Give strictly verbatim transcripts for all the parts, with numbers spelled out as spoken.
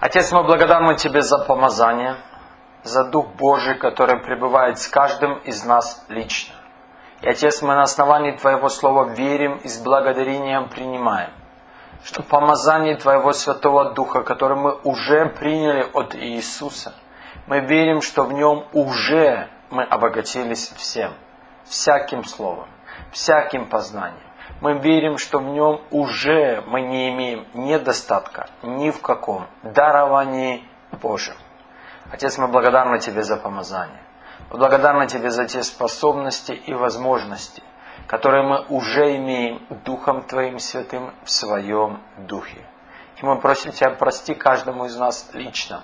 Отец, мы благодарны Тебе за помазание, за Дух Божий, который пребывает с каждым из нас лично. И, Отец, мы на основании Твоего Слова верим и с благодарением принимаем, что помазание Твоего Святого Духа, которое мы уже приняли от Иисуса, мы верим, что в Нем уже мы обогатились всем, всяким словом, всяким познанием. Мы верим, что в Нем уже мы не имеем недостатка ни в каком даровании Божьем. Отец, мы благодарны Тебе за помазание. Мы благодарны Тебе за те способности и возможности, которые мы уже имеем Духом Твоим Святым в Своем Духе. И мы просим Тебя, прости каждому из нас лично,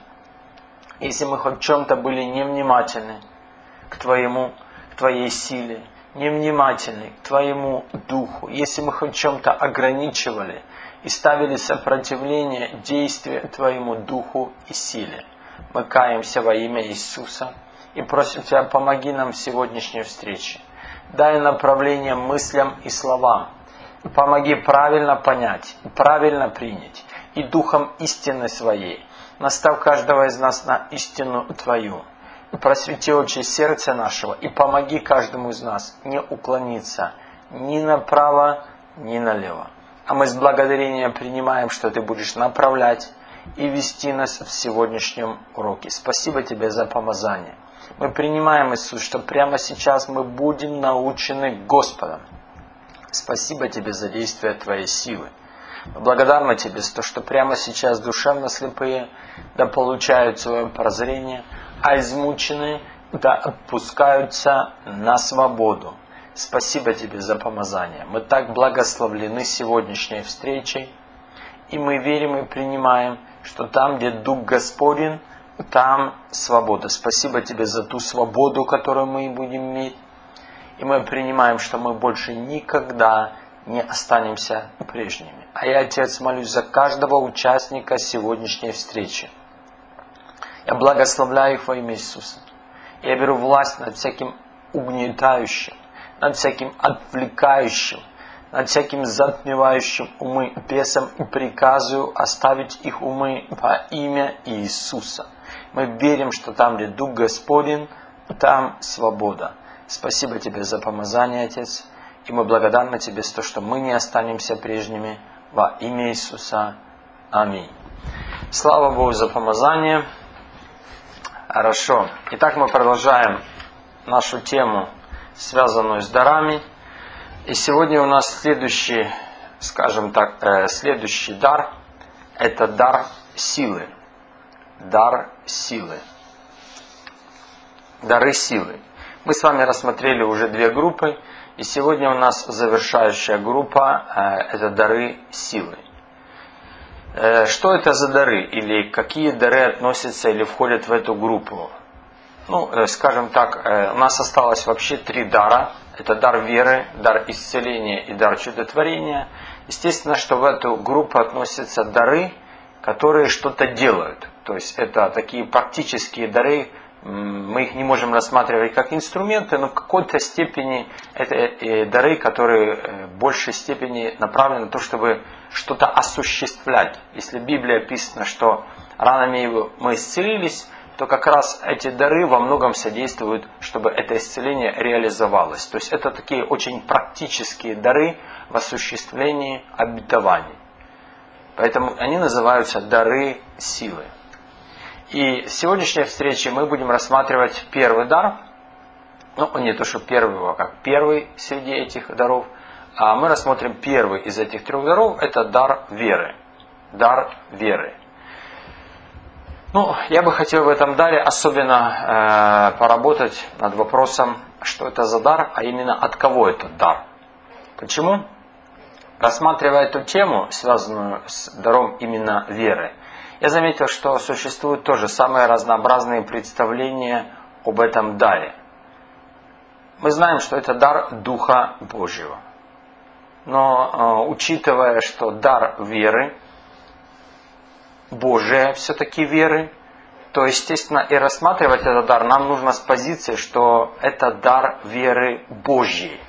если мы хоть в чем-то были невнимательны к Твоему, к Твоей силе, невнимательны к Твоему Духу, если мы хоть в чем-то ограничивали и ставили сопротивление действия Твоему Духу и силе. Мы каемся во имя Иисуса и просим Тебя, помоги нам в сегодняшней встрече. Дай направление мыслям и словам. Помоги правильно понять, правильно принять и духом истины своей. Настав каждого из нас на истину Твою. Просвети очи сердца нашего и помоги каждому из нас не уклониться ни направо, ни налево. А мы с благодарением принимаем, что Ты будешь направлять и вести нас в сегодняшнем уроке. Спасибо Тебе за помазание. Мы принимаем, Иисус, что прямо сейчас мы будем научены Господом. Спасибо Тебе за действие Твоей силы. Мы благодарны Тебе за то, что прямо сейчас душевно слепые да получают свое прозрение, а измученные да отпускаются на свободу. Спасибо Тебе за помазание. Мы так благословлены сегодняшней встречей, и мы верим и принимаем, что там, где Дух Господень, там свобода. Спасибо Тебе за ту свободу, которую мы будем иметь. И мы принимаем, что мы больше никогда не останемся прежними. А я, Отец, молюсь за каждого участника сегодняшней встречи. Я благословляю их во имя Иисуса. Я беру власть над всяким угнетающим, над всяким отвлекающим, над всяким затмевающим умы бесом и приказываю оставить их умы во имя Иисуса. Мы верим, что там, где Дух Господень, там свобода. Спасибо Тебе за помазание, Отец. И мы благодарны Тебе за то, что мы не останемся прежними во имя Иисуса. Аминь. Слава Богу за помазание. Хорошо. Итак, мы продолжаем нашу тему, связанную с дарами. И сегодня у нас следующий, скажем так, э, следующий дар. Это дар силы. Дар силы. Дары силы. Мы с вами рассмотрели уже две группы. И сегодня у нас завершающая группа э, – это дары силы. Э, что это за дары? Или какие дары относятся или входят в эту группу? Ну, э, скажем так, э, у нас осталось вообще три дара. Это дар веры, дар исцеления и дар чудотворения. Естественно, что в эту группу относятся дары, которые что-то делают. То есть это такие практические дары. Мы их не можем рассматривать как инструменты, но в какой-то степени это дары, которые в большей степени направлены на то, чтобы что-то осуществлять. Если в Библии описано, что ранами мы исцелились, то как раз эти дары во многом содействуют, чтобы это исцеление реализовалось. То есть это такие очень практические дары в осуществлении обетований. Поэтому они называются дары силы. И в сегодняшней встрече мы будем рассматривать первый дар. Ну, не то, что первый, а как первый среди этих даров. А мы рассмотрим первый из этих трех даров. Это дар веры. Дар веры. Ну, я бы хотел в этом даре особенно э, поработать над вопросом, что это за дар, а именно от кого этот дар. Почему? Рассматривая эту тему, связанную с даром именно веры, я заметил, что существуют тоже самые разнообразные представления об этом даре. Мы знаем, что это дар Духа Божьего. Но э, учитывая, что дар веры, Божия все-таки веры, то, естественно, и рассматривать этот дар нам нужно с позиции, что это дар веры Божьей.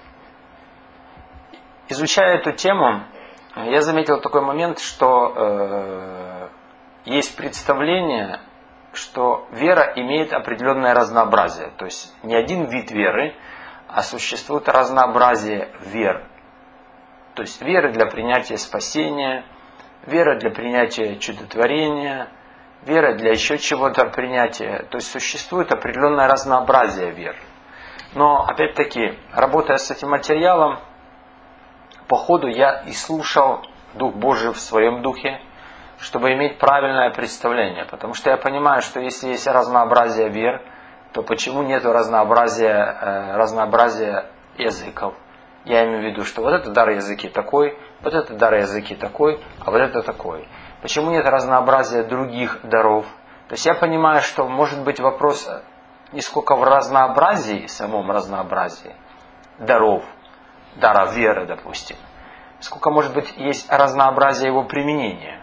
Изучая эту тему, я заметил такой момент, что э, есть представление, что вера имеет определенное разнообразие. То есть не один вид веры, а существует разнообразие вер. То есть вера для принятия спасения, вера для принятия чудотворения, вера для еще чего-то принятия. То есть существует определенное разнообразие вер. Но опять-таки, работая с этим материалом, по ходу я и слушал Дух Божий в своем духе, чтобы иметь правильное представление. Потому что я понимаю, что если есть разнообразие вер, то почему нет разнообразия, э, разнообразия языков? Я имею в виду, что вот этот дар языки такой, вот этот дар языки такой, а вот это такой. Почему нет разнообразия других даров? То есть я понимаю, что может быть вопрос не сколько в разнообразии, самом разнообразии даров, дара веры, допустим, сколько, может быть, есть разнообразие его применения.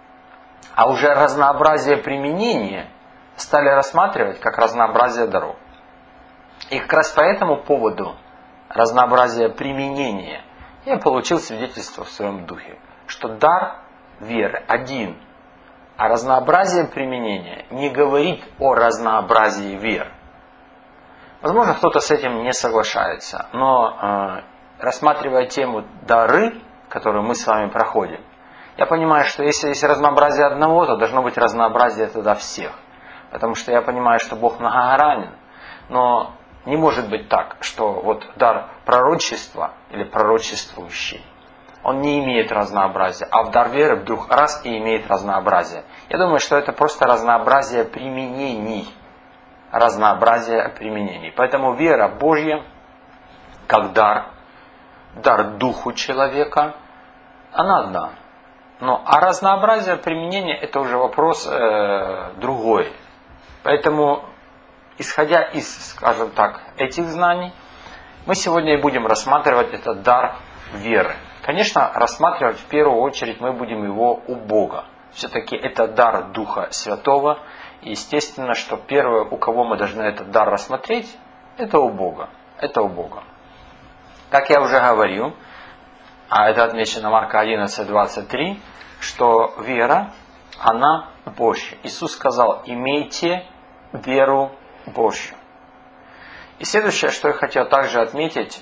А уже разнообразие применения стали рассматривать как разнообразие даров. И как раз по этому поводу разнообразия применения я получил свидетельство в своем духе, что дар веры один, а разнообразие применения не говорит о разнообразии вер. Возможно, кто-то с этим не соглашается, но э, рассматривая тему дары, которую мы с вами проходим, я понимаю, что если есть разнообразие одного, то должно быть разнообразие тогда всех. Потому что я понимаю, что Бог многогранен, но не может быть так, что вот дар пророчества или пророчествующий, он не имеет разнообразия, а в дар веры вдруг раз и имеет разнообразие. Я думаю, что это просто разнообразие применений. Разнообразие применений. Поэтому вера Божья, как дар, дар духу человека, она одна. Но, а разнообразие применения – это уже вопрос э, другой. Поэтому, исходя из, скажем так, этих знаний, мы сегодня и будем рассматривать этот дар веры. Конечно, рассматривать в первую очередь мы будем его у Бога. Все-таки это дар Духа Святого. И естественно, что первое, у кого мы должны этот дар рассмотреть, это у Бога. Это у Бога. Как я уже говорил, а это отмечено Марка одиннадцать двадцать три, что вера, она Божья. Иисус сказал: имейте веру Божью. И следующее, что я хотел также отметить,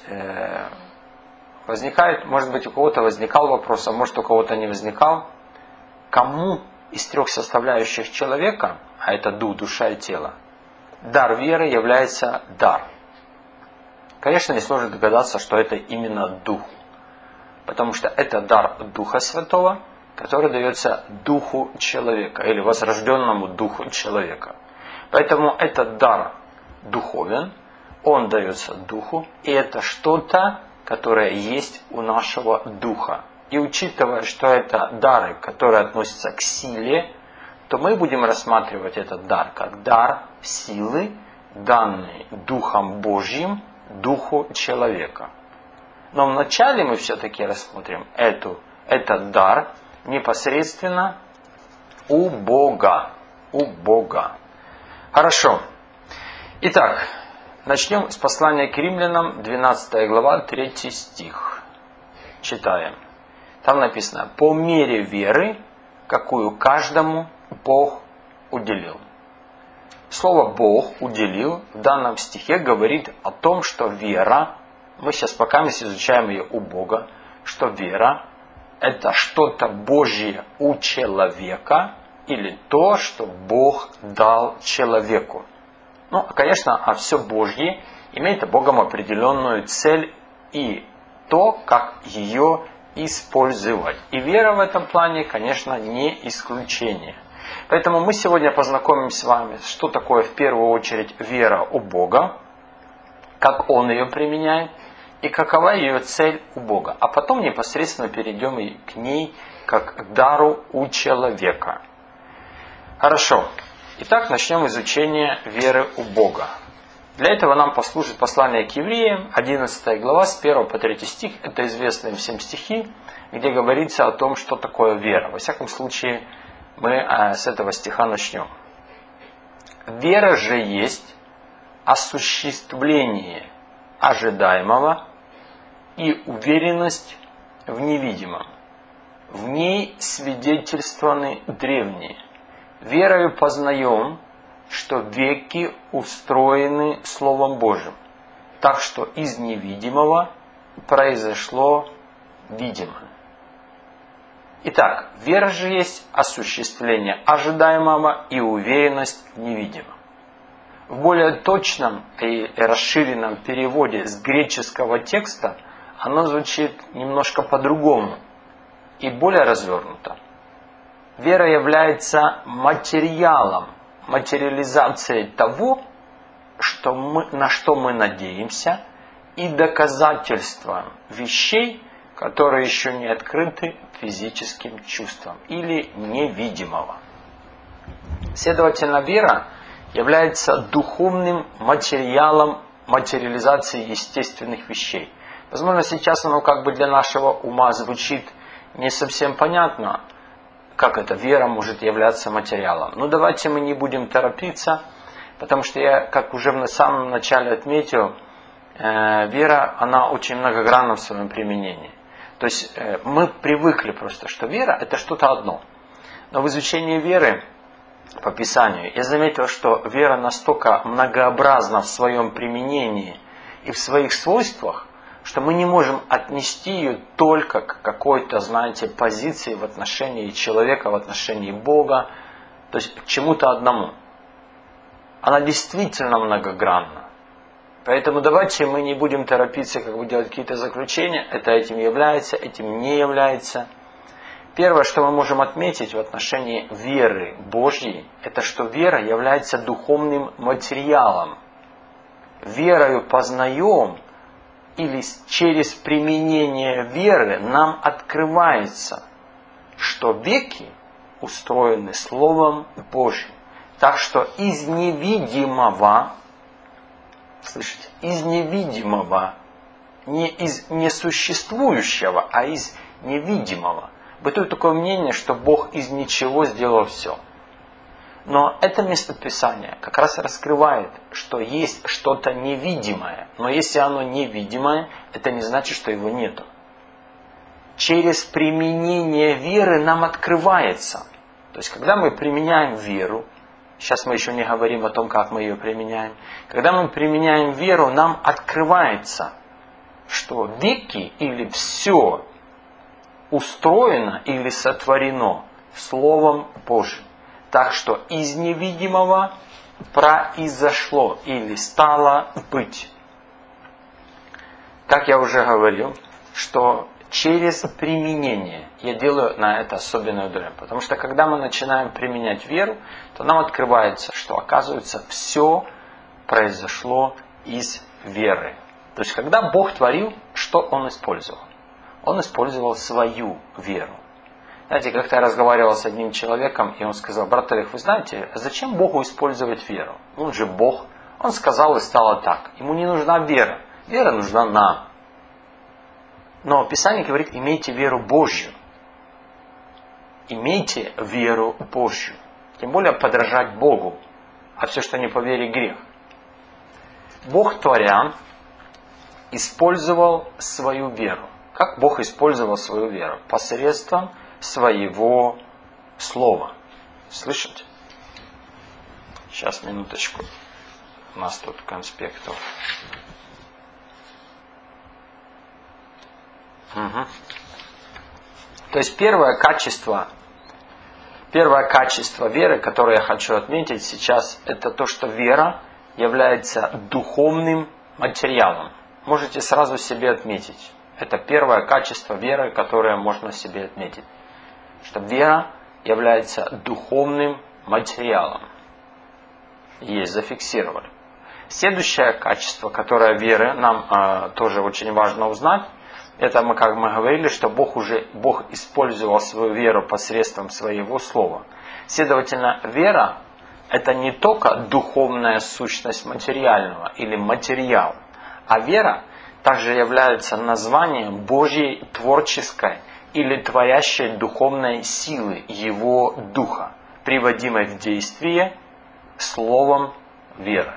возникает, может быть, у кого-то возникал вопрос, а может, у кого-то не возникал, кому из трех составляющих человека, а это дух, душа и тело, дар веры является дар. Конечно, несложно догадаться, что это именно дух. Потому что это дар Духа Святого, который дается духу человека или возрожденному духу человека. Поэтому этот дар духовен, он дается духу, и это что-то, которое есть у нашего духа. И учитывая, что это дары, которые относятся к силе, то мы будем рассматривать этот дар как дар силы, данный Духом Божьим, духу человека. Но вначале мы все-таки рассмотрим эту, этот дар непосредственно у Бога. У Бога. Хорошо. Итак, начнем с послания к римлянам, двенадцатая глава, третий стих. Читаем. Там написано: по мере веры, какую каждому Бог уделил. Слово «Бог уделил» в данном стихе говорит о том, что вера, мы сейчас пока мы изучаем ее у Бога, что вера – это что-то Божье у человека или то, что Бог дал человеку. Ну, конечно, а все Божье имеет Богом определенную цель и то, как ее использовать. И вера в этом плане, конечно, не исключение. Поэтому мы сегодня познакомимся с вами, что такое в первую очередь вера у Бога, как Он ее применяет, и какова ее цель у Бога. А потом непосредственно перейдем и к ней, как к дару у человека. Хорошо. Итак, начнем изучение веры у Бога. Для этого нам послужит послание к евреям, одиннадцатая глава, с первого по третий стих. Это известные всем стихи, где говорится о том, что такое вера. Во всяком случае, мы с этого стиха начнем. Вера же есть осуществление ожидаемого и уверенность в невидимом. В ней свидетельствованы древние, Верою познаем, что веки устроены Словом Божьим, так что из невидимого произошло видимое. Итак, вера же есть осуществление ожидаемого и уверенность в невидимом. В более точном и расширенном переводе с греческого текста оно звучит немножко по-другому и более развернуто. Вера является материалом, материализацией того, что мы, на что мы надеемся, и доказательством вещей, которые еще не открыты физическим чувством или невидимого. Следовательно, вера является духовным материалом материализации естественных вещей. Возможно, сейчас оно как бы для нашего ума звучит не совсем понятно, как эта вера может являться материалом. Но давайте мы не будем торопиться, потому что я, как уже в самом начале отметил, э, вера, она очень многогранна в своем применении. То есть э, мы привыкли просто, что вера это что-то одно. Но в изучении веры по Писанию я заметил, что вера настолько многообразна в своем применении и в своих свойствах, что мы не можем отнести ее только к какой-то, знаете, позиции в отношении человека, в отношении Бога, то есть к чему-то одному. Она действительно многогранна. Поэтому давайте мы не будем торопиться, как бы делать какие-то заключения. Это этим является, этим не является. Первое, что мы можем отметить в отношении веры Божьей, это что вера является духовным материалом. Верою познаем, или через применение веры нам открывается, что веки устроены Словом Божьим. Так что из невидимого, слышите, из невидимого, не из несуществующего, а из невидимого. Бытует такое мнение, что Бог из ничего сделал все. Но это местописание как раз раскрывает, что есть что-то невидимое. Но если оно невидимое, это не значит, что его нету. Через применение веры нам открывается. То есть, когда мы применяем веру, сейчас мы еще не говорим о том, как мы ее применяем. Когда мы применяем веру, нам открывается, что веки или все устроено или сотворено Словом Божьим. Так что из невидимого произошло или стало быть. Как я уже говорил, что через применение, я делаю на это особенное ударение, потому что когда мы начинаем применять веру, то нам открывается, что оказывается все произошло из веры. То есть когда Бог творил, что Он использовал? Он использовал свою веру. Знаете, как-то я разговаривал с одним человеком, и он сказал: брат Олег, вы знаете, зачем Богу использовать веру? Он же Бог. Он сказал, и стало так. Ему не нужна вера. Вера нужна нам. Но Писание говорит, имейте веру Божью. Имейте веру Божью. Тем более подражать Богу. А все, что не по вере, грех. Бог, творя, использовал свою веру. Как Бог использовал свою веру? Посредством своего слова. Слышите? Сейчас, минуточку. У нас тут конспектов. Угу. То есть первое качество, первое качество веры, которое я хочу отметить сейчас, это то, что вера является духовным материалом. Можете сразу себе отметить. Это первое качество веры, которое можно себе отметить. Что вера является духовным материалом. Есть, зафиксировали. Следующее качество, которое веры нам э, тоже очень важно узнать, это мы, как мы говорили, что Бог уже Бог использовал свою веру посредством своего слова. Следовательно, вера это не только духовная сущность материального или материал, а вера также является названием Божьей творческой или творящей духовной силы Его Духа, приводимой в действие словом веры.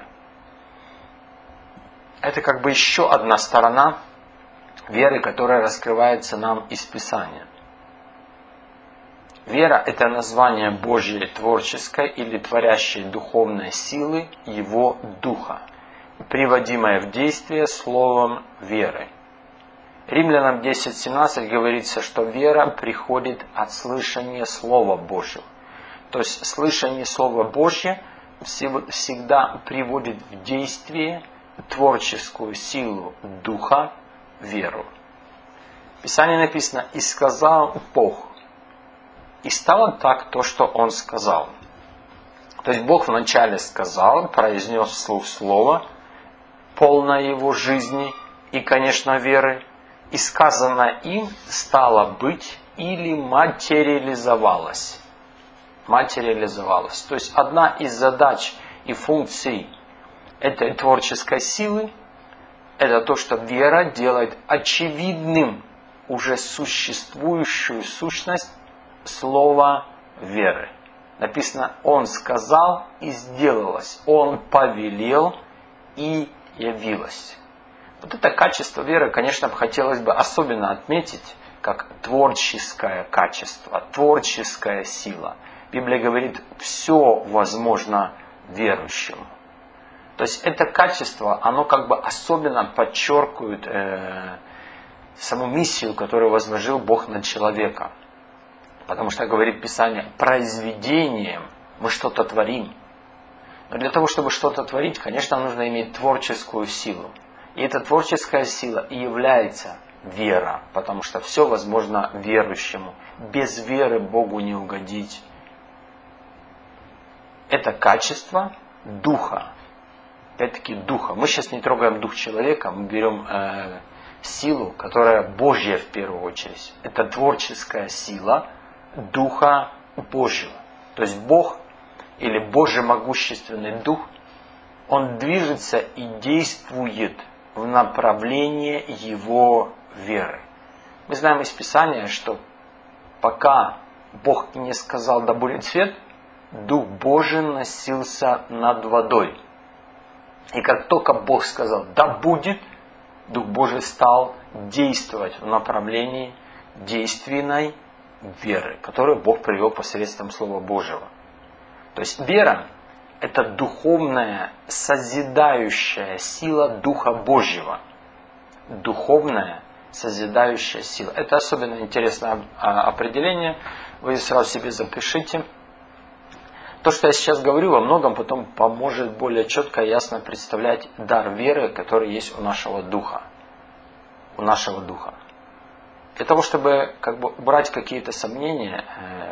Это как бы еще одна сторона веры, которая раскрывается нам из Писания. Вера – это название Божьей творческой или творящей духовной силы Его Духа, приводимое в действие словом веры. Римлянам десять семнадцать говорится, что вера приходит от слышания Слова Божьего. То есть слышание Слова Божьего всегда приводит в действие творческую силу Духа, веру. В Писании написано: «И сказал Бог, и стало так то, что Он сказал». То есть Бог вначале сказал, произнес вслух слово, полное Его жизни и, конечно, веры, и сказано им стало быть или материализовалось. Материализовалось. То есть одна из задач и функций этой творческой силы – это то, что вера делает очевидным уже существующую сущность слова веры. Написано: «Он сказал, и сделалось. Он повелел, и явилось». Вот это качество веры, конечно, хотелось бы особенно отметить, как творческое качество, творческая сила. Библия говорит: все возможно верующему. То есть это качество, оно как бы особенно подчеркивает э, саму миссию, которую возложил Бог на человека. Потому что, говорит Писание, произведением мы что-то творим. Но для того, чтобы что-то творить, конечно, нужно иметь творческую силу. И эта творческая сила и является вера, потому что все возможно верующему. Без веры Богу не угодить. Это качество Духа. Опять-таки Духа. Мы сейчас не трогаем Дух человека, мы берем э, силу, которая Божья в первую очередь. Это творческая сила Духа Божьего. То есть Бог или Божий могущественный Дух, Он движется и действует в направлении Его веры. Мы знаем из Писания, что пока Бог не сказал «да будет свет», Дух Божий носился над водой. И как только Бог сказал «да будет», Дух Божий стал действовать в направлении действенной веры, которую Бог привел посредством Слова Божьего. То есть вера – это духовная, созидающая сила Духа Божьего. Духовная, созидающая сила. Это особенно интересное определение. Вы сразу себе запишите. То, что я сейчас говорю, во многом потом поможет более четко и ясно представлять дар веры, который есть у нашего духа. У нашего духа. Для того, чтобы как бы убрать какие-то сомнения,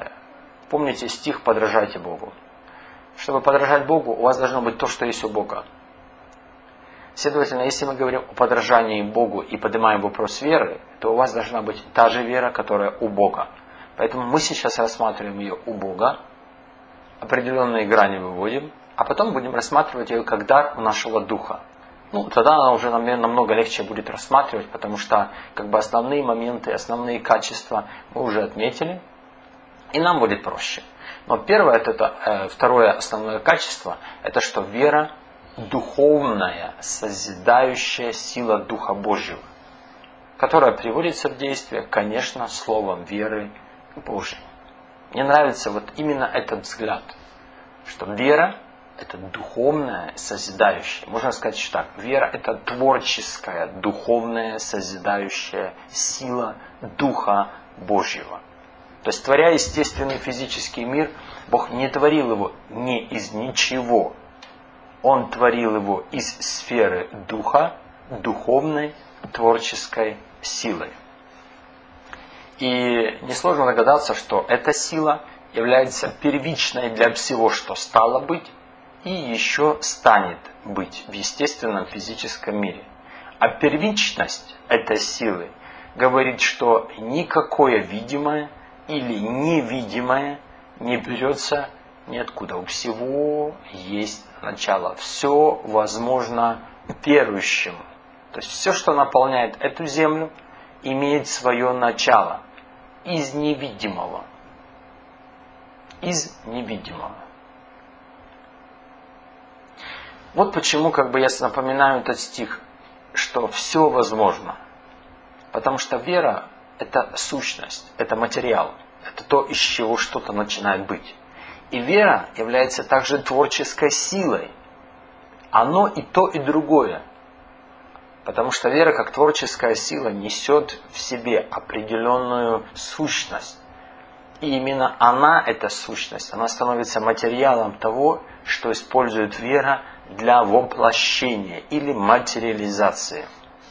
помните стих «Подражайте Богу». Чтобы подражать Богу, у вас должно быть то, что есть у Бога. Следовательно, если мы говорим о подражании Богу и поднимаем вопрос веры, то у вас должна быть та же вера, которая у Бога. Поэтому мы сейчас рассматриваем ее у Бога, определенные грани выводим, а потом будем рассматривать ее как дар у нашего духа. Ну, тогда она уже намного легче будет рассматривать, потому что как бы основные моменты, основные качества мы уже отметили, и нам будет проще. Но первое, это, э, второе основное качество, это что вера духовная, созидающая сила Духа Божьего, которая приводится в действие, конечно, словом веры Божьей. Мне нравится вот именно этот взгляд, что вера – это духовная, созидающая. Можно сказать, что так, вера – это творческая, духовная, созидающая сила Духа Божьего. То есть, творя естественный физический мир, Бог не творил его не из ничего. Он творил его из сферы Духа, духовной, творческой силой. И несложно догадаться, что эта сила является первичной для всего, что стало быть, и еще станет быть в естественном физическом мире. А первичность этой силы говорит, что никакое видимое или невидимое не берется ниоткуда. У всего есть начало. Все возможно верующему. То есть все, что наполняет эту землю, имеет свое начало из невидимого. Из невидимого. Вот почему как бы я напоминаю этот стих, что все возможно. Потому что вера – это сущность, это материал. Это то, из чего что-то начинает быть. И вера является также творческой силой. Оно и то, и другое. Потому что вера, как творческая сила, несет в себе определенную сущность. И именно она, эта сущность, она становится материалом того, что использует вера для воплощения или материализации.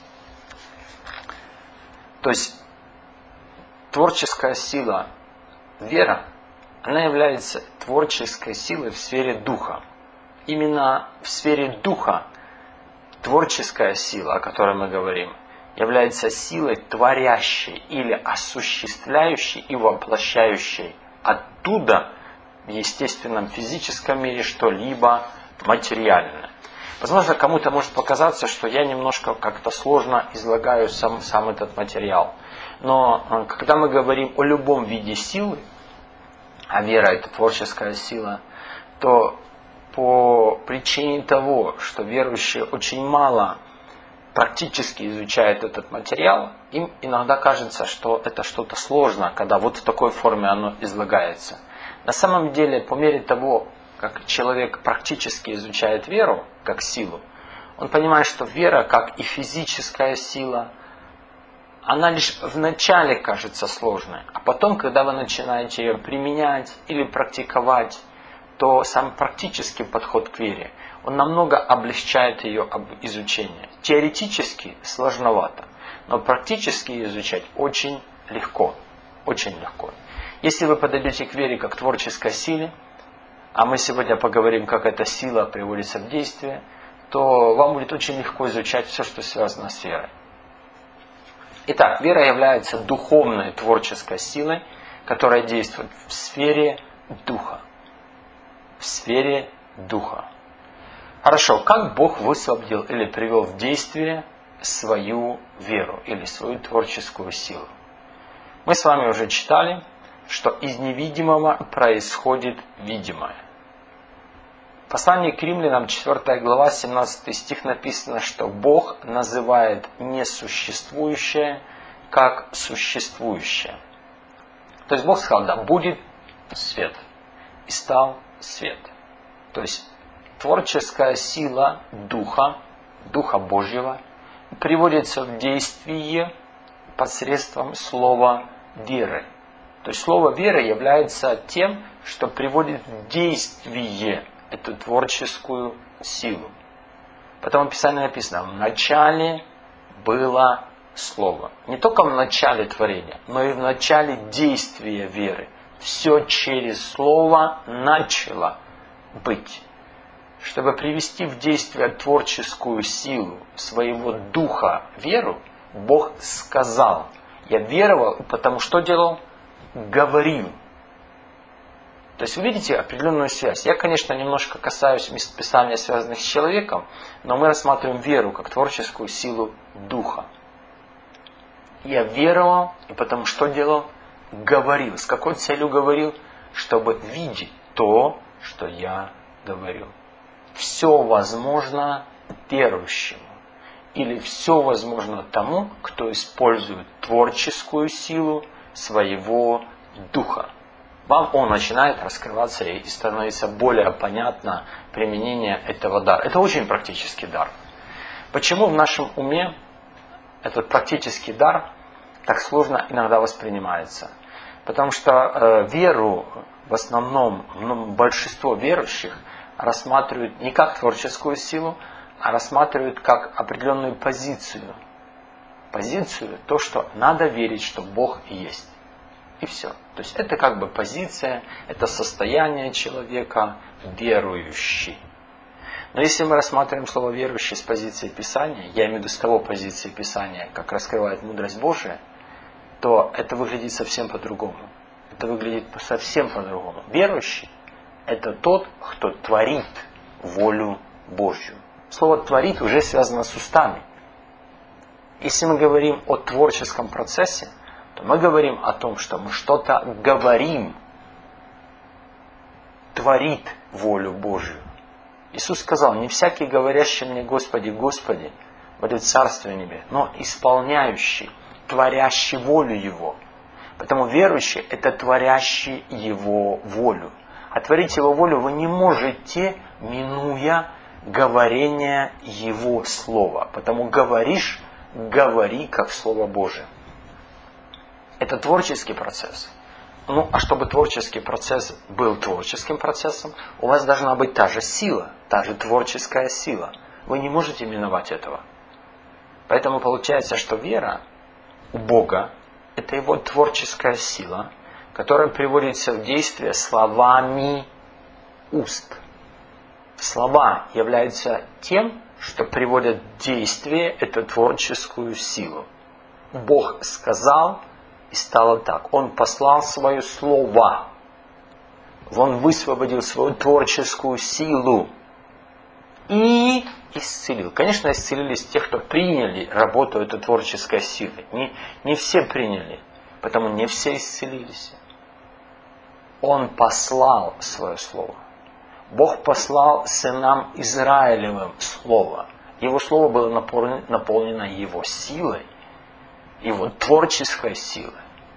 То есть творческая сила, вера, она является творческой силой в сфере духа. Именно в сфере духа творческая сила, о которой мы говорим, является силой творящей или осуществляющей и воплощающей оттуда в естественном физическом мире что-либо материальное. Возможно, кому-то может показаться, что я немножко как-то сложно излагаю сам, сам этот материал. Но когда мы говорим о любом виде силы, а вера это творческая сила, то по причине того, что верующие очень мало практически изучают этот материал, им иногда кажется, что это что-то сложно, когда вот в такой форме оно излагается. На самом деле, по мере того, как человек практически изучает веру как силу, он понимает, что вера, как и физическая сила, она лишь вначале кажется сложной, а потом, когда вы начинаете ее применять или практиковать, то сам практический подход к вере, он намного облегчает ее изучение. Теоретически сложновато, но практически изучать очень легко. Очень легко. Если вы подойдете к вере как к творческой силе, а мы сегодня поговорим, как эта сила приводится в действие, то вам будет очень легко изучать все, что связано с верой. Итак, вера является духовной творческой силой, которая действует в сфере духа. В сфере духа. Хорошо, как Бог высвободил или привел в действие свою веру или свою творческую силу? Мы с вами уже читали, что из невидимого происходит видимое. В послании к Римлянам, четвёртая глава, семнадцатый стих написано, что Бог называет несуществующее как существующее. То есть Бог сказал, да будет свет. И стал свет. То есть творческая сила Духа, Духа Божьего, приводится в действие посредством слова веры. То есть слово вера является тем, что приводит в действие эту творческую силу. Потом в Писании написано, в начале было Слово. Не только в начале творения, но и в начале действия веры. Все через Слово начало быть. Чтобы привести в действие творческую силу своего духа, веру, Бог сказал. Я веровал, потому что делал? Говорил. То есть вы видите определенную связь. Я, конечно, немножко касаюсь мест Писания, связанных с человеком, но мы рассматриваем веру как творческую силу духа. Я веровал, и потому что делал? Говорил. С какой целью говорил? Чтобы видеть то, что я говорил. Все возможно верующему. Или все возможно тому, кто использует творческую силу своего духа. Вам он начинает раскрываться и становится более понятно применение этого дара. Это очень практический дар. Почему в нашем уме этот практический дар так сложно иногда воспринимается? Потому что э, веру в основном ну, большинство верующих рассматривают не как творческую силу, а рассматривают как определенную позицию. Позицию, то, что надо верить, что Бог есть. И все. То есть это как бы позиция, это состояние человека верующий. Но если мы рассматриваем слово верующий с позиции Писания, я имею в виду с того позиции Писания, как раскрывает мудрость Божия, то это выглядит совсем по-другому. Это выглядит совсем по-другому. Верующий – это тот, кто творит волю Божью. Слово «творит» уже связано с устами. Если мы говорим о творческом процессе, то мы говорим о том, что мы что-то говорим, творит волю Божью. Иисус сказал, не всякий, говорящий мне Господи, Господи, будет в Царстве Небесном, но исполняющий, творящий волю Его. Поэтому верующий – это творящий Его волю. А творить Его волю вы не можете, минуя говорение Его Слова. Потому говоришь, говори как Слово Божие. Это творческий процесс. Ну, а чтобы творческий процесс был творческим процессом, у вас должна быть та же сила, та же творческая сила. Вы не можете миновать этого. Поэтому получается, что вера у Бога – это Его творческая сила, которая приводится в действие словами уст. Слова являются тем, что приводят в действие эту творческую силу. Бог сказал, и стало так. Он послал свое слово. Он высвободил свою творческую силу. И исцелил. Конечно, исцелились те, кто приняли работу этой творческой силы. Не, не все приняли. Потому не все исцелились. Он послал свое слово. Бог послал сынам Израилевым слово. Его слово было наполнено Его силой. Его творческой силы.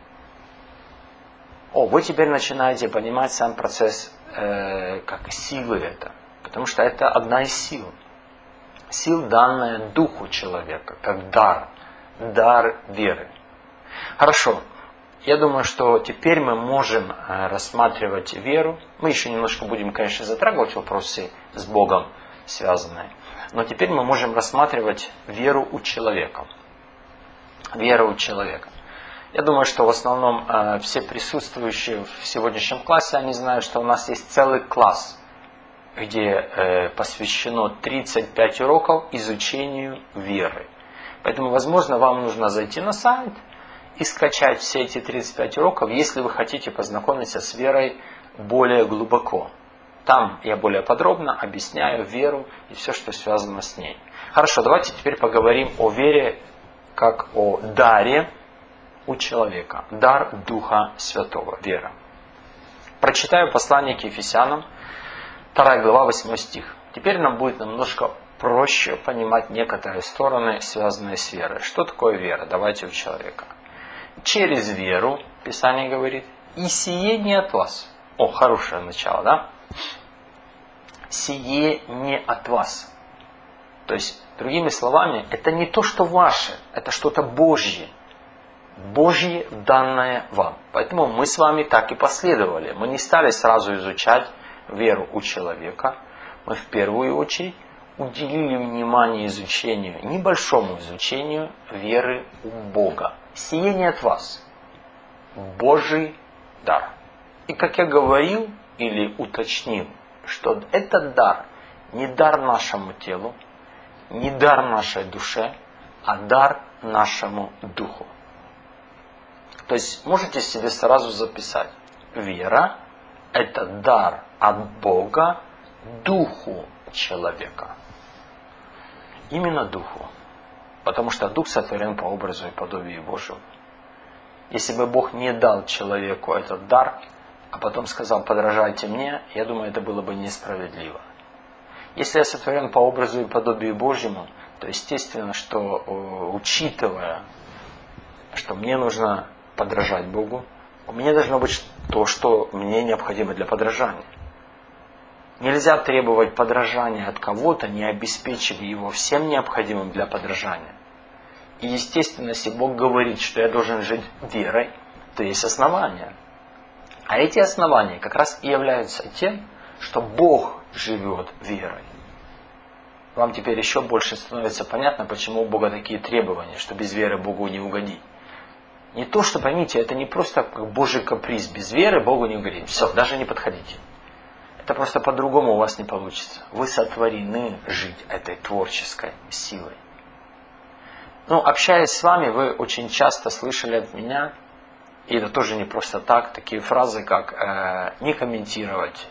О, вы теперь начинаете понимать сам процесс э, как силы это. Потому что это одна из сил. Сил, данная духу человека, как дар. Дар веры. Хорошо. Я думаю, что теперь мы можем э, рассматривать веру. Мы еще немножко будем, конечно, затрагивать вопросы с Богом связанные. Но теперь мы можем рассматривать веру у человека. Вера у человека. Я думаю, что в основном э, все присутствующие в сегодняшнем классе, они знают, что у нас есть целый класс, где э, посвящено тридцать пять уроков изучению веры. Поэтому, возможно, вам нужно зайти на сайт и скачать все эти тридцать пять уроков, если вы хотите познакомиться с верой более глубоко. Там я более подробно объясняю веру и все, что связано с ней. Хорошо, давайте теперь поговорим о вере как о даре у человека. Дар Духа Святого. Вера. Прочитаю послание к Ефесянам, вторая глава, восьмой стих. Теперь нам будет немножко проще понимать некоторые стороны, связанные с верой. Что такое вера? Давайте у человека. Через веру, Писание говорит, и сие не от вас. О, хорошее начало, да? Сие не от вас. То есть, другими словами, это не то, что ваше, это что-то Божье. Божье, данное вам. Поэтому мы с вами так и последовали. Мы не стали сразу изучать веру у человека. Мы в первую очередь уделили внимание изучению, небольшому изучению веры у Бога. Сие не от вас. Божий дар. И как я говорил или уточнил, что этот дар не дар нашему телу, не дар нашей душе, а дар нашему духу. То есть можете себе сразу записать. Вера – это дар от Бога духу человека. Именно духу. Потому что дух сотворен по образу и подобию Божьему. Если бы Бог не дал человеку этот дар, а потом сказал, подражайте мне, я думаю, это было бы несправедливо. Если я сотворен по образу и подобию Божьему, то естественно, что учитывая, что мне нужно подражать Богу, у меня должно быть то, что мне необходимо для подражания. Нельзя требовать подражания от кого-то, не обеспечив его всем необходимым для подражания. И естественно, если Бог говорит, что я должен жить верой, то есть основания. А эти основания как раз и являются тем, что Бог живет верой. Вам теперь еще больше становится понятно, почему у Бога такие требования, что без веры Богу не угодить. Не то, что, поймите, это не просто как Божий каприз. Без веры Богу не угодить. Все, даже не подходите. Это просто по-другому у вас не получится. Вы сотворены жить этой творческой силой. Ну, общаясь с вами, вы очень часто слышали от меня, и это тоже не просто так, такие фразы, как э, не комментировать,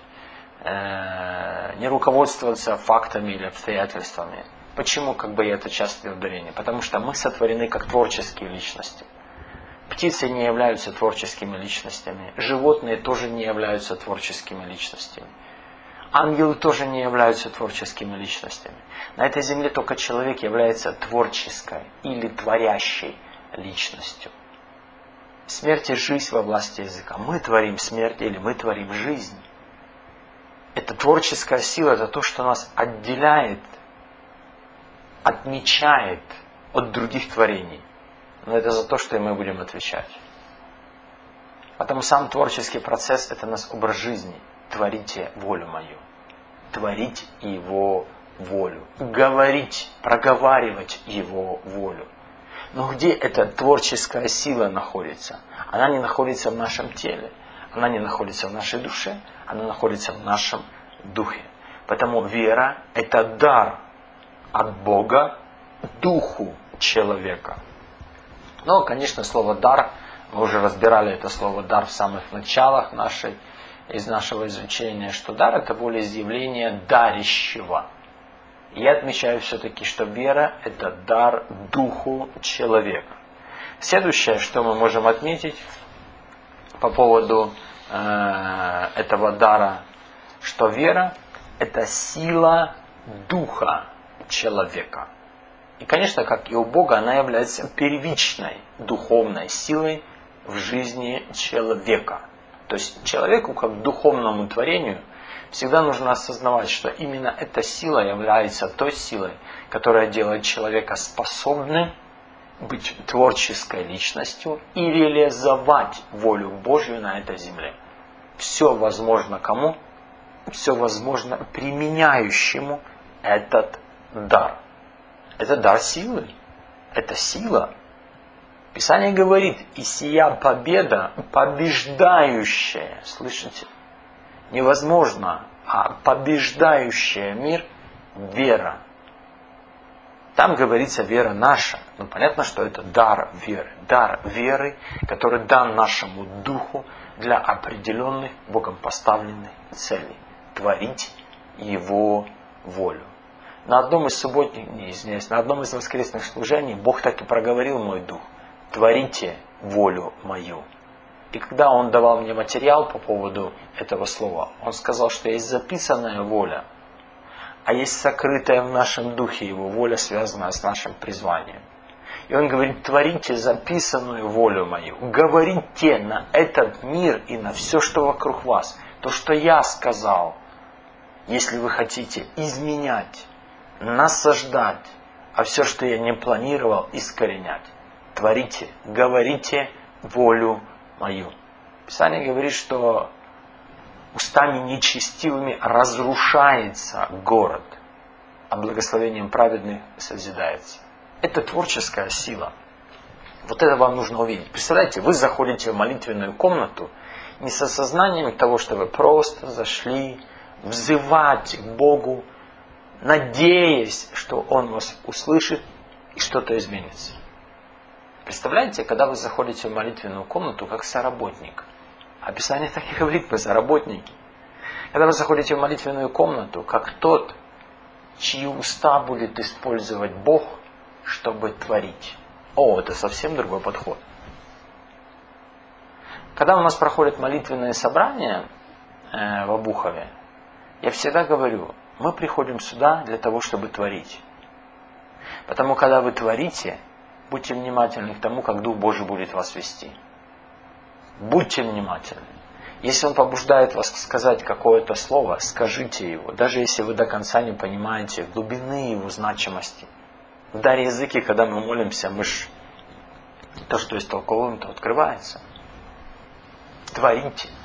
э, не руководствоваться фактами или обстоятельствами. Почему как бы я это часто делаю ударение? Потому что мы сотворены как творческие личности. Птицы не являются творческими личностями. Животные тоже не являются творческими личностями. Ангелы тоже не являются творческими личностями. На этой земле только человек является творческой или творящей личностью. Смерть и жизнь во власти языка. Мы творим смерть или мы творим жизнь. Это творческая сила, это то, что нас отделяет, отмечает от других творений. Но это за то, что и мы будем отвечать. Потому сам творческий процесс – это наш образ жизни. Творите волю мою. Творить Его волю. Говорить, проговаривать Его волю. Но где эта творческая сила находится? Она не находится в нашем теле. Она не находится в нашей душе. Она находится в нашем духе. Потому вера – это дар от Бога духу человека. Но, конечно, слово «дар», мы уже разбирали это слово «дар» в самых началах нашей, из нашего изучения, что дар – это волеизъявление дарящего. И я отмечаю все-таки, что вера – это дар духу человека. Следующее, что мы можем отметить по поводу э, этого дара, что вера – это сила духа человека. И, конечно, как и у Бога, она является первичной духовной силой в жизни человека. То есть человеку, как духовному творению, всегда нужно осознавать, что именно эта сила является той силой, которая делает человека способным быть творческой личностью и реализовать волю Божью на этой земле. Все возможно кому? Все возможно применяющему этот дар. Это дар силы. Это сила. Писание говорит, и сия победа побеждающая. Слышите? Невозможно, а побеждающая мир вера. Там говорится вера наша. Ну, понятно, что это дар веры. Дар веры, который дан нашему духу для определенных Богом поставленных целей. Творить Его волю. На одном из субботних, не извиняюсь, на одном из воскресных служений Бог так и проговорил мой дух. Творите волю мою. И когда Он давал мне материал по поводу этого слова, Он сказал, что есть записанная воля, а есть сокрытая в нашем духе Его воля, связанная с нашим призванием. И Он говорит, творите записанную волю мою, говорите на этот мир и на все, что вокруг вас, то, что я сказал, если вы хотите изменять, насаждать, а все, что я не планировал, искоренять. Творите, говорите волю мою. Писание говорит, что устами нечестивыми разрушается город, а благословением праведных созидается. Это творческая сила. Вот это вам нужно увидеть. Представляете, вы заходите в молитвенную комнату не с осознанием того, что вы просто зашли взывать к Богу, надеясь, что Он вас услышит и что-то изменится. Представляете, когда вы заходите в молитвенную комнату как соработник. А Писание так и говорит, мы соработники. Когда вы заходите в молитвенную комнату, как тот, чьи уста будет использовать Бог, чтобы творить. О, это совсем другой подход. Когда у нас проходят молитвенные собрания э, в Обухове, я всегда говорю, мы приходим сюда для того, чтобы творить. Потому когда вы творите, будьте внимательны к тому, как Дух Божий будет вас вести. Будьте внимательны. Если Он побуждает вас сказать какое-то слово, скажите его, даже если вы до конца не понимаете глубины его значимости. В даре языки, когда мы молимся, мы ж то, что истолковываем, то открывается. Творите.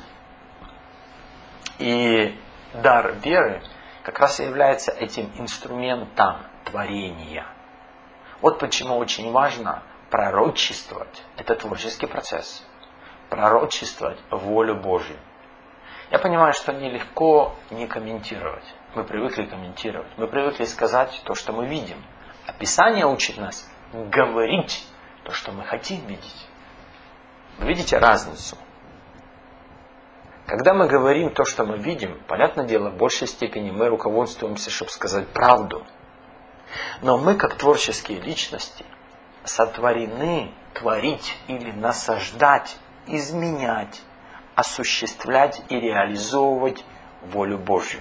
И дар веры как раз и является этим инструментом творения. Вот почему очень важно пророчествовать. Это творческий процесс. Пророчествовать волю Божью. Я понимаю, что нелегко не комментировать. Мы привыкли комментировать. Мы привыкли сказать то, что мы видим. А Писание учит нас говорить то, что мы хотим видеть. Вы видите разницу? Когда мы говорим то, что мы видим, понятное дело, в большей степени мы руководствуемся, чтобы сказать правду. Но мы, как творческие личности, сотворены творить или насаждать, изменять, осуществлять и реализовывать волю Божью.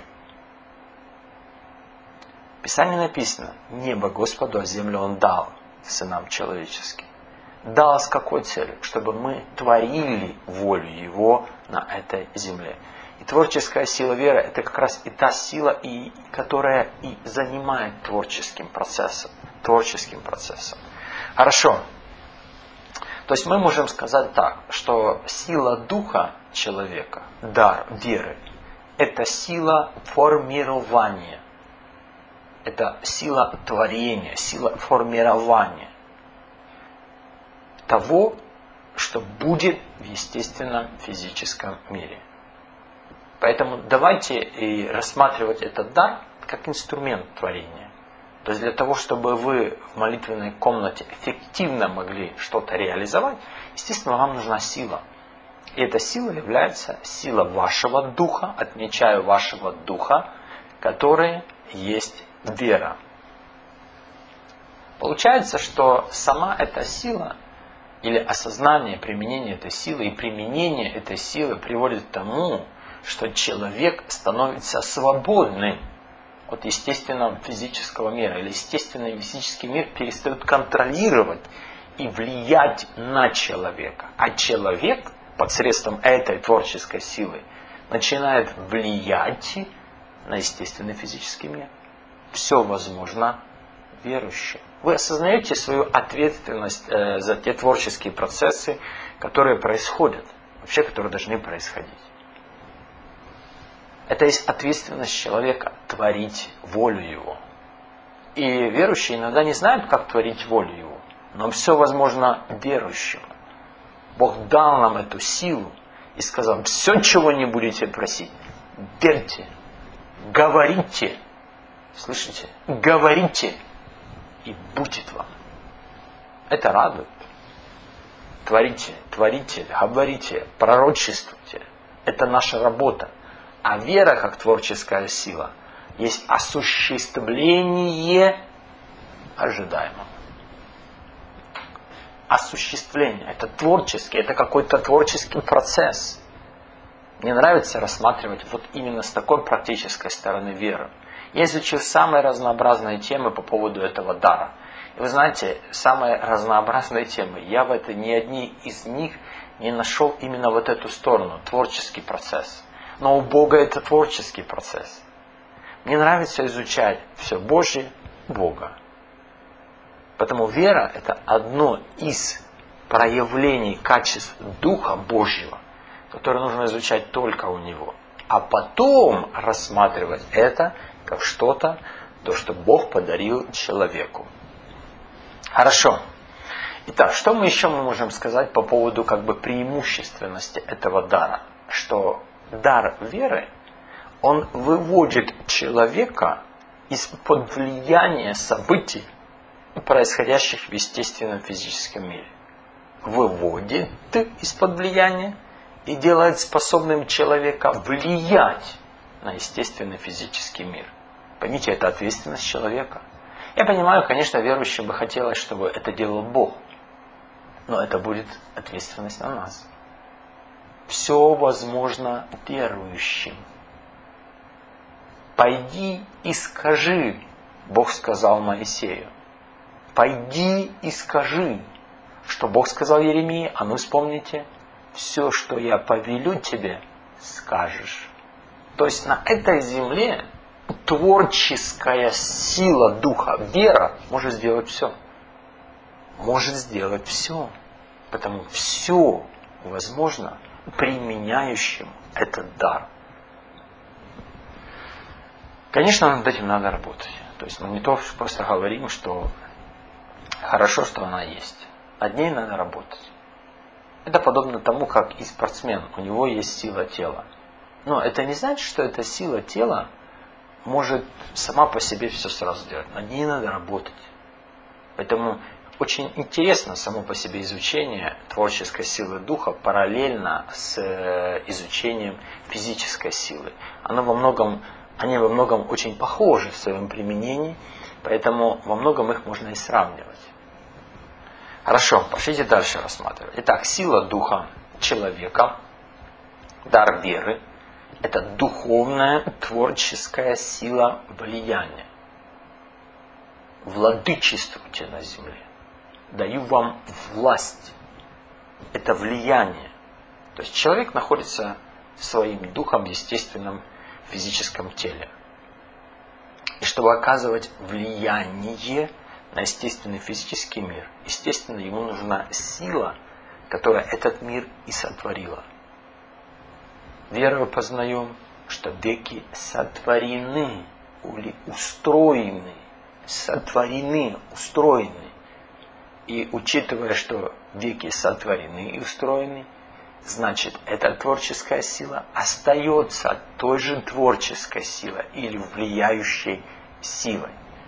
В Писании написано, небо Господу, а землю Он дал сынам человеческим. дал с какой целью? Чтобы мы творили волю Его на этой земле. И творческая сила веры – это как раз и та сила, и, которая и занимает творческим процессом. Творческим процессом. Хорошо. То есть мы можем сказать так, что сила духа человека, дар веры, это сила формирования. Это сила творения, сила формирования того, что будет в естественном физическом мире. Поэтому давайте и рассматривать этот дар как инструмент творения. То есть для того, чтобы вы в молитвенной комнате эффективно могли что-то реализовать, естественно, вам нужна сила. И эта сила является сила вашего духа, отмечаю вашего духа, который есть вера. Получается, что сама эта сила, или осознание применения этой силы и применение этой силы приводит к тому, что человек становится свободным от естественного физического мира. Или естественный физический мир перестает контролировать и влиять на человека. А человек посредством этой творческой силы начинает влиять на естественный физический мир. Все возможно верующим. Вы осознаете свою ответственность э, за те творческие процессы, которые происходят, вообще, которые должны происходить. Это есть ответственность человека творить волю его. И верующие иногда не знают, как творить волю его, но все возможно верующим. Бог дал нам эту силу и сказал: все, чего не будете просить, верьте, говорите. Слышите? Говорите, и будет вам. Это радует. Творите, творите, говорите, пророчествуйте. Это наша работа. А вера, как творческая сила, есть осуществление ожидаемого. Осуществление. Это творческий, это какой-то творческий процесс. Мне нравится рассматривать вот именно с такой практической стороны веры. Я изучил самые разнообразные темы по поводу этого дара. И вы знаете, самые разнообразные темы, я в этой ни одни из них не нашел именно вот эту сторону, творческий процесс. Но у Бога это творческий процесс. Мне нравится изучать все Божье Бога. Поэтому вера – это одно из проявлений качеств Духа Божьего, которое нужно изучать только у Него. А потом рассматривать это как что-то, то, что Бог подарил человеку. Хорошо. Итак, что мы еще мы можем сказать по поводу как бы преимущественности этого дара? Что дар веры, он выводит человека из-под влияния событий, происходящих в естественном физическом мире. Выводит из-под влияния и делает способным человека влиять на естественный физический мир. Поймите, это ответственность человека. Я понимаю, конечно, верующим бы хотелось, чтобы это делал Бог. Но это будет ответственность на нас. Все возможно верующим. Пойди и скажи, Бог сказал Моисею. Пойди и скажи, что Бог сказал Иеремии, а ну вспомните, все, что я повелю тебе, скажешь. То есть на этой земле творческая сила Духа, вера, может сделать все. Может сделать все. Потому все возможно применяющим этот дар. Конечно, над этим надо работать. То есть мы не то просто говорим, что хорошо, что она есть. Над ней надо работать. Это подобно тому, как и спортсмен, у него есть сила тела. Но это не значит, что эта сила тела может сама по себе все сразу делать. Над ней надо работать. Поэтому очень интересно само по себе изучение творческой силы духа параллельно с изучением физической силы. Оно во многом, они во многом очень похожи в своем применении, поэтому во многом их можно и сравнивать. Хорошо, пошлите дальше рассматривать. Итак, сила духа человека, дар веры, это духовная творческая сила влияния. Владычествуйте на земле. даю вам власть. Это влияние. То есть человек находится своим духом в естественном физическом теле. И чтобы оказывать влияние на естественный физический мир, естественно, ему нужна сила, которая этот мир и сотворила. Верою познаем, что веки сотворены, или устроены, сотворены, устроены. И учитывая, что веки сотворены и устроены, значит, эта творческая сила остается той же творческой силой или влияющей силой.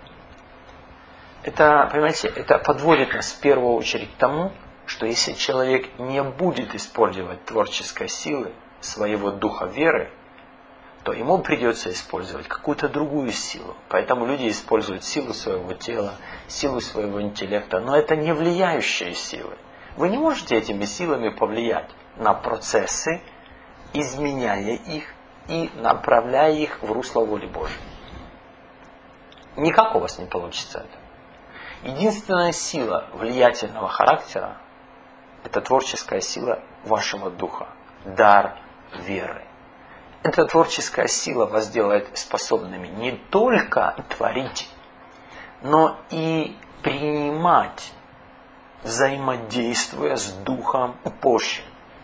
Это, понимаете, это подводит нас в первую очередь к тому, что если человек не будет использовать творческой силы своего духа веры, то ему придется использовать какую-то другую силу. Поэтому люди используют силу своего тела, силу своего интеллекта, но это не влияющие силы. Вы не можете этими силами повлиять на процессы, изменяя их и направляя их в русло воли Божьей. Никак у вас не получится это. Единственная сила влиятельного характера – это творческая сила вашего духа, дар веры. Эта творческая сила вас делает способными не только творить, но и принимать, взаимодействуя с Духом Божьим.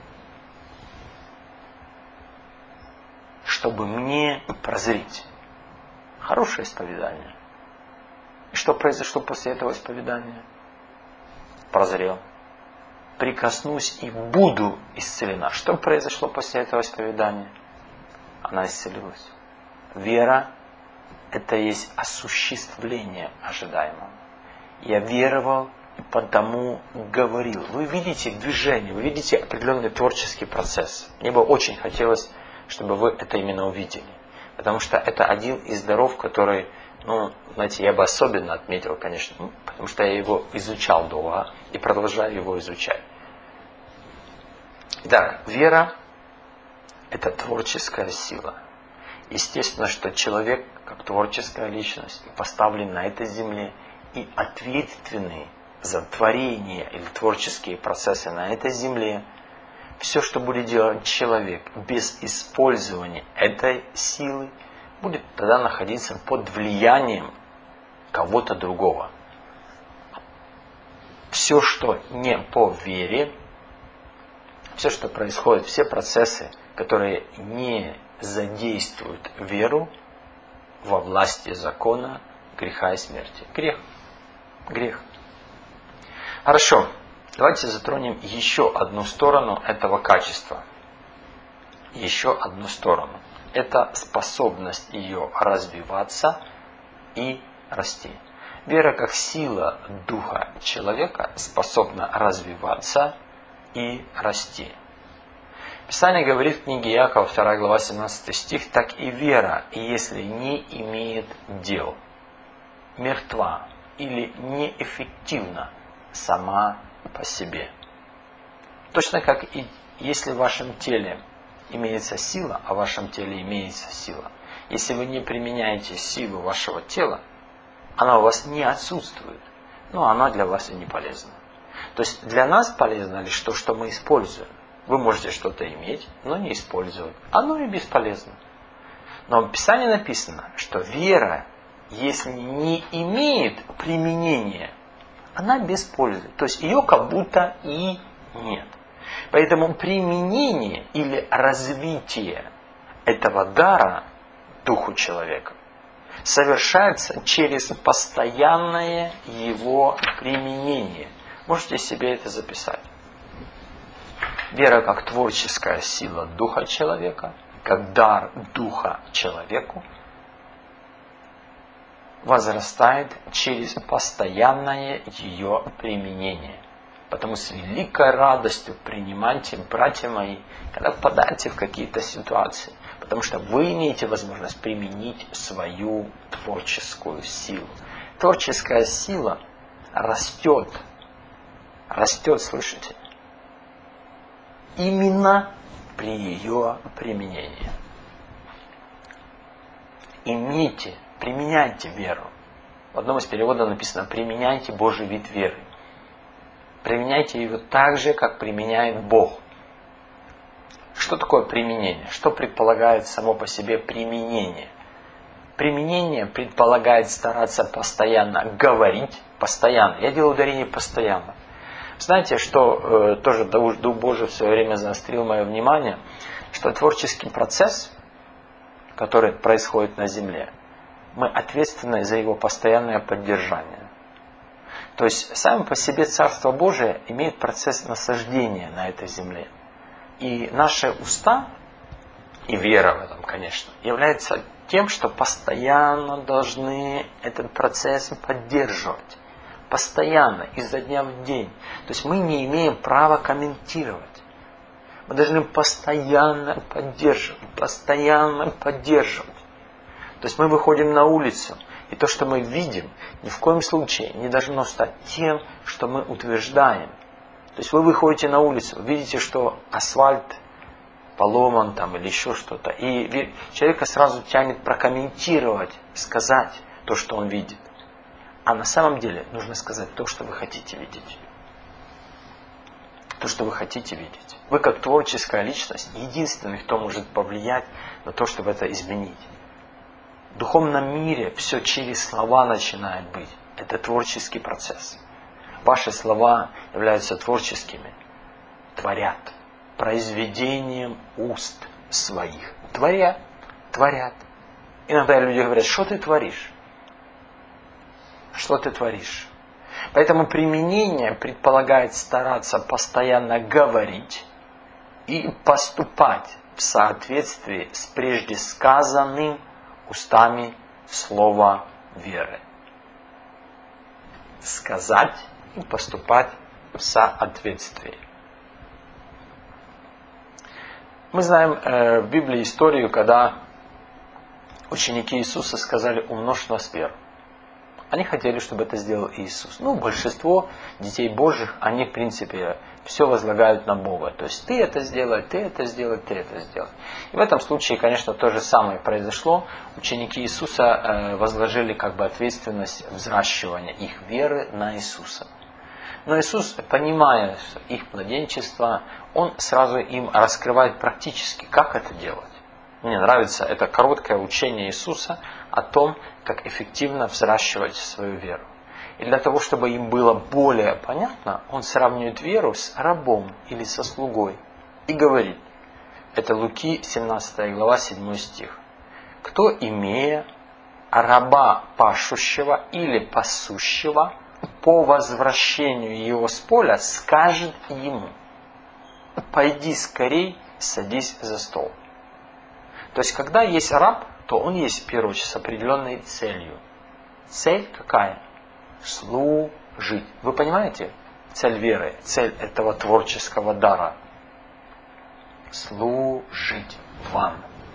Чтобы мне прозреть. Хорошее исповедание. И что произошло после этого исповедания? Прозрел. Прикоснусь и буду исцелена. Что произошло после этого исповедания? Она исцелилась. Вера – это есть осуществление ожидаемого. Я веровал и потому говорил. Вы видите движение, вы видите определенный творческий процесс. Мне бы очень хотелось, чтобы вы это именно увидели. Потому что это один из даров, который, ну, знаете, я бы особенно отметил, конечно, ну, потому что я его изучал долго и продолжаю его изучать. Итак, вера – это творческая сила. Естественно, что человек, как творческая личность, поставлен на этой земле и ответственный за творение или творческие процессы на этой земле. Все, что будет делать человек без использования этой силы, будет тогда находиться под влиянием кого-то другого. Все, что не по вере, все, что происходит, все процессы, которые не задействуют веру во власти закона, греха и смерти. Грех. Грех. Хорошо. Давайте затронем еще одну сторону этого качества. Еще одну сторону. Это способность ее развиваться и расти. Вера как сила духа человека способна развиваться и расти. Писание говорит в книге Иакова, вторая глава, семнадцатый стих, так и вера, если не имеет дел, мертва или неэффективна сама по себе. Точно как и если в вашем теле имеется сила, а в вашем теле имеется сила, если вы не применяете силу вашего тела, она у вас не отсутствует, но она для вас и не полезна. То есть для нас полезно лишь то, что мы используем. Вы можете что-то иметь, но не использовать. Оно и бесполезно. Но в Писании написано, что вера, если не имеет применения, она бесполезна. То есть ее как будто и нет. Поэтому применение или развитие этого дара духу человека совершается через постоянное его применение. Можете себе это записать. Вера как творческая сила духа человека, как дар духа человеку, возрастает через постоянное ее применение. Потому с великой радостью принимайте, братья мои, когда попадаете в какие-то ситуации. Потому что вы имеете возможность применить свою творческую силу. Творческая сила растет. Растет, слышите? Именно при ее применении. Имейте, применяйте веру. В одном из переводов написано «применяйте Божий вид веры». Применяйте его так же, как применяет Бог. Что такое применение? Что предполагает само по себе применение? Применение предполагает стараться постоянно говорить, постоянно. Я делаю ударение постоянно. Знаете, что э, тоже Дух Божий в свое время заострил мое внимание, что творческий процесс, который происходит на земле, мы ответственны за его постоянное поддержание. То есть, само по себе Царство Божие имеет процесс насаждения на этой земле. И наши уста, и вера в этом, конечно, является тем, что постоянно должны этот процесс поддерживать. Постоянно, изо дня в день. То есть мы не имеем права комментировать. Мы должны постоянно поддерживать, постоянно поддерживать. То есть мы выходим на улицу, и то, что мы видим, ни в коем случае не должно стать тем, что мы утверждаем. То есть вы выходите на улицу, видите, что асфальт поломан там, или еще что-то, и человека сразу тянет прокомментировать, сказать то, что он видит. А на самом деле нужно сказать то, что вы хотите видеть. То, что вы хотите видеть. Вы как творческая личность единственный, кто может повлиять на то, чтобы это изменить. В духовном мире все через слова начинает быть. Это творческий процесс. Ваши слова являются творческими. Творят. Произведением уст своих. Творят. Творят. Иногда люди говорят, что ты творишь? Что ты творишь? Поэтому применение предполагает стараться постоянно говорить и поступать в соответствии с прежде сказанным устами слова веры. Сказать и поступать в соответствии. Мы знаем э, в Библии историю, когда ученики Иисуса сказали: умножь нас веру. Они хотели, чтобы это сделал Иисус. Ну, большинство детей Божьих, они, в принципе, все возлагают на Бога. То есть, ты это сделай, ты это сделай, ты это сделай. И в этом случае, конечно, то же самое произошло. Ученики Иисуса э, возложили как бы ответственность взращивания их веры на Иисуса. Но Иисус, понимая их младенчество, Он сразу им раскрывает практически, как это делать. Мне нравится это короткое учение Иисуса о том, как эффективно взращивать свою веру. И для того, чтобы им было более понятно, Он сравнивает веру с рабом или со слугой. И говорит, это Луки семнадцатая глава, седьмой стих. Кто, имея раба пашущего или пасущего, по возвращению его с поля скажет ему: пойди скорей, садись за стол. То есть, когда есть раб, то он есть, в первую очередь, с определенной целью. Цель какая? Служить. Вы понимаете? Цель веры, цель этого творческого дара. Служить вам.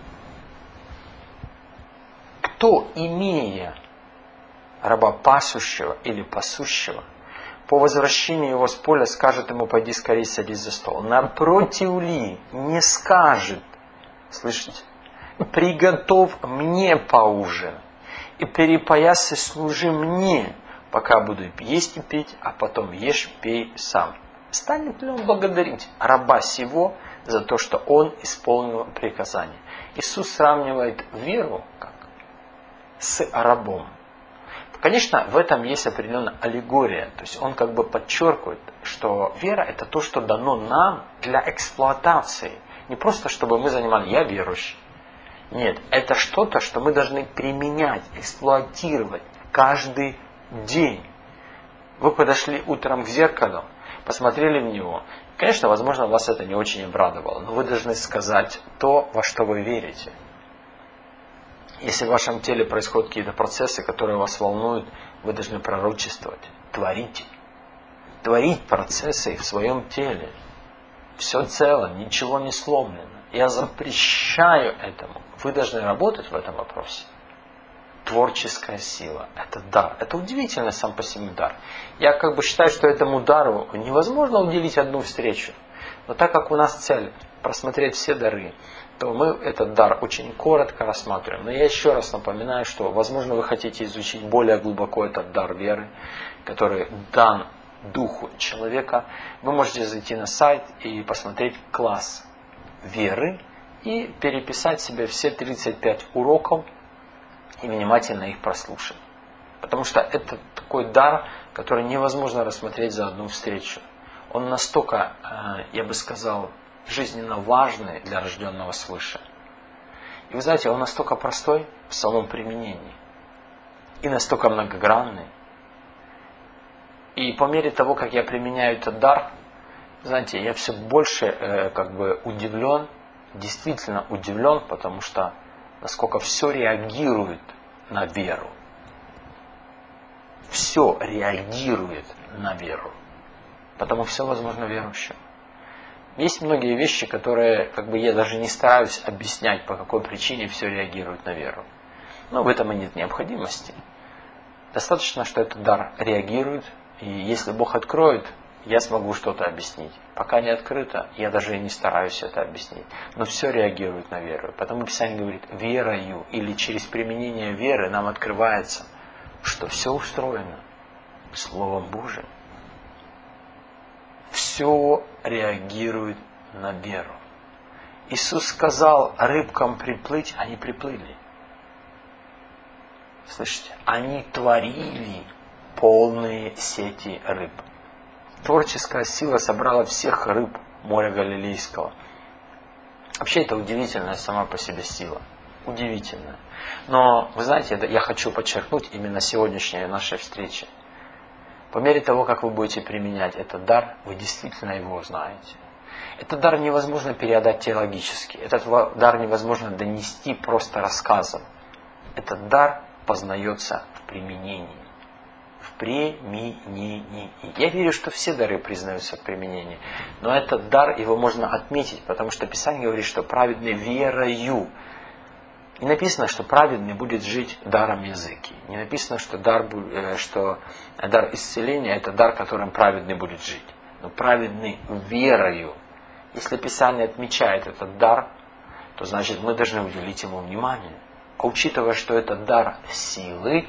Кто, имея раба пасущего или пасущего, по возвращению его с поля скажет ему: пойди скорее, садись за стол. Напротив ли не скажет, слышите, приготовь мне поужин и перепоясай, служи мне, пока буду есть и пить, а потом ешь, пей сам. Станет ли он благодарить раба сего за то, что он исполнил приказание? Иисус сравнивает веру как с рабом. Конечно, в этом есть определенная аллегория. То есть он как бы подчеркивает, что вера это то, что дано нам для эксплуатации. Не просто, чтобы мы занимали «я верующий». Нет, это что-то, что мы должны применять, эксплуатировать каждый день. Вы подошли утром к зеркалу, посмотрели в него. Конечно, возможно, вас это не очень обрадовало, но вы должны сказать то, во что вы верите. Если в вашем теле происходят какие-то процессы, которые вас волнуют, вы должны пророчествовать. Творите. Творить процессы в своем теле. Все цело, ничего не сломлено. Я запрещаю этому. Вы должны работать в этом вопросе. Творческая сила. Это дар. Это удивительный сам по себе дар. Я как бы считаю, что этому дару невозможно уделить одну встречу. Но так как у нас цель просмотреть все дары, то мы этот дар очень коротко рассматриваем. Но я еще раз напоминаю, что, возможно, вы хотите изучить более глубоко этот дар веры, который дан духу человека. Вы можете зайти на сайт и посмотреть класс веры и переписать себе все тридцать пять уроков и внимательно их прослушать. Потому что это такой дар, который невозможно рассмотреть за одну встречу. Он настолько, я бы сказал, жизненно важный для рожденного свыше. И вы знаете, он настолько простой в самом применении. И настолько многогранный. И по мере того, как я применяю этот дар, знаете, я все больше э, как бы удивлен, действительно удивлен, потому что насколько все реагирует на веру. Все реагирует на веру. Потому все возможно верующим. Есть многие вещи, которые как бы я даже не стараюсь объяснять, по какой причине все реагирует на веру. Но в этом и нет необходимости. Достаточно, что этот дар реагирует, и если Бог откроет, я смогу что-то объяснить. Пока не открыто, я даже и не стараюсь это объяснить. Но все реагирует на веру. Потому Писание говорит, верою или через применение веры нам открывается, что все устроено Словом Божиим. Все реагирует на веру. Иисус сказал рыбкам приплыть, они приплыли. Слышите? Они творили полные сети рыб. Творческая сила собрала всех рыб моря Галилейского. Вообще это удивительная сама по себе сила. Удивительная. Но, вы знаете, я хочу подчеркнуть именно сегодняшней нашей встрече. По мере того, как вы будете применять этот дар, вы действительно его узнаете. Этот дар невозможно передать теологически. Этот дар невозможно донести просто рассказом. Этот дар познается в применении. В применении. Я верю, что все дары признаются в применении. Но этот дар, его можно отметить, потому что Писание говорит, что праведный верою. Не написано, что праведный будет жить даром языки. Не написано, что дар, что дар исцеления – это дар, которым праведный будет жить. Но праведный верою. Если Писание отмечает этот дар, то значит мы должны уделить ему внимание. А учитывая, что это дар силы,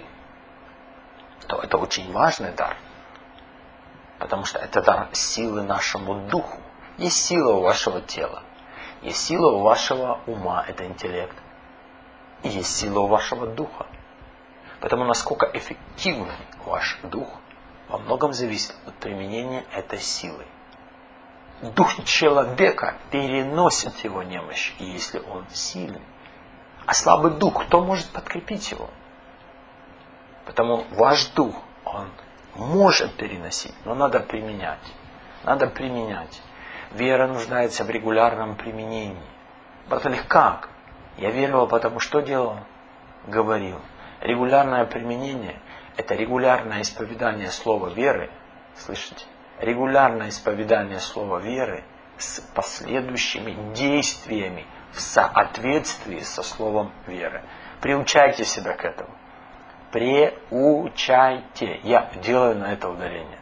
то это очень важный дар. Потому что это дар силы нашему духу. Есть сила у вашего тела. Есть сила у вашего ума, это интеллект. И есть сила у вашего духа. Потому насколько эффективный ваш дух, во многом зависит от применения этой силы. Дух человека переносит его немощь, если он сильный. А слабый дух, кто может подкрепить его? Потому ваш дух, он может переносить, но надо применять. Надо применять. Вера нуждается в регулярном применении. Братали, как? Я веровал, потому что делал? Говорил. Регулярное применение – это регулярное исповедание слова веры. Слышите? Регулярное исповедание слова веры с последующими действиями в соответствии со словом веры. Приучайте себя к этому. Приучайте. Я делаю на это ударение.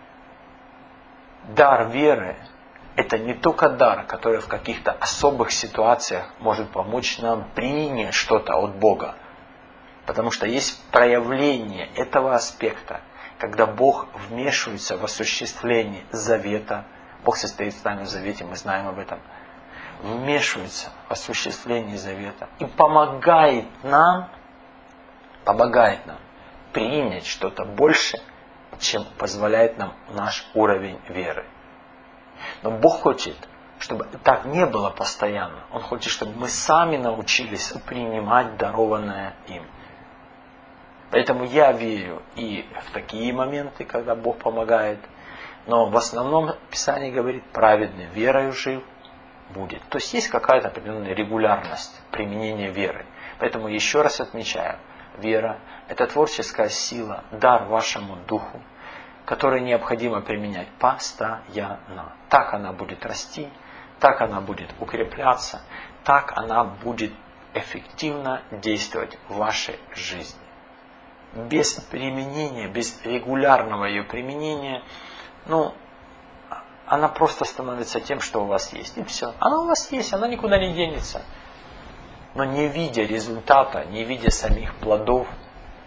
Дар веры – это не только дар, который в каких-то особых ситуациях может помочь нам принять что-то от Бога. Потому что есть проявление этого аспекта, когда Бог вмешивается в осуществление завета. Бог состоит с нами в завете, мы знаем об этом. Вмешивается в осуществление завета и помогает нам, помогает нам принять что-то больше, чем позволяет нам наш уровень веры. Но Бог хочет, чтобы так не было постоянно. Он хочет, чтобы мы сами научились принимать дарованное им. Поэтому я верю и в такие моменты, когда Бог помогает. Но в основном Писание говорит, праведный верою жив будет. То есть есть какая-то определенная регулярность применения веры. Поэтому еще раз отмечаю, вера – это творческая сила, дар вашему духу, который необходимо применять постоянно. Так она будет расти, так она будет укрепляться, так она будет эффективно действовать в вашей жизни. Без применения, без регулярного ее применения, ну, она просто становится тем, что у вас есть. И все. Она у вас есть, она никуда не денется. Но не видя результата, не видя самих плодов,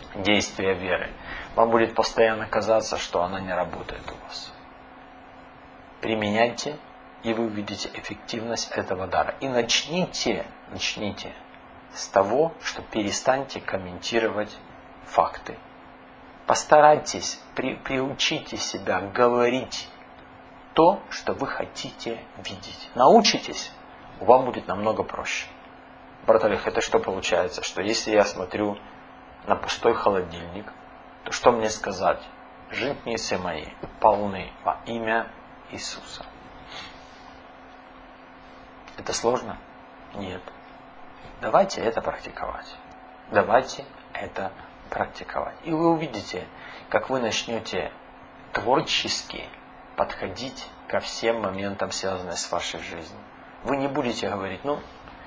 действия веры, вам будет постоянно казаться, что она не работает у вас. Применяйте, и вы увидите эффективность этого дара. И начните, начните с того, что перестаньте комментировать факты. Постарайтесь, при, приучите себя говорить то, что вы хотите видеть. Научитесь, вам будет намного проще. Брат Олег, это что получается? Что если я смотрю на пустой холодильник, то что мне сказать? Житницы мои полны во имя Иисуса. Это сложно? Нет. Давайте это практиковать. Давайте это практиковать. И вы увидите, как вы начнете творчески подходить ко всем моментам, связанным с вашей жизнью. Вы не будете говорить, ну,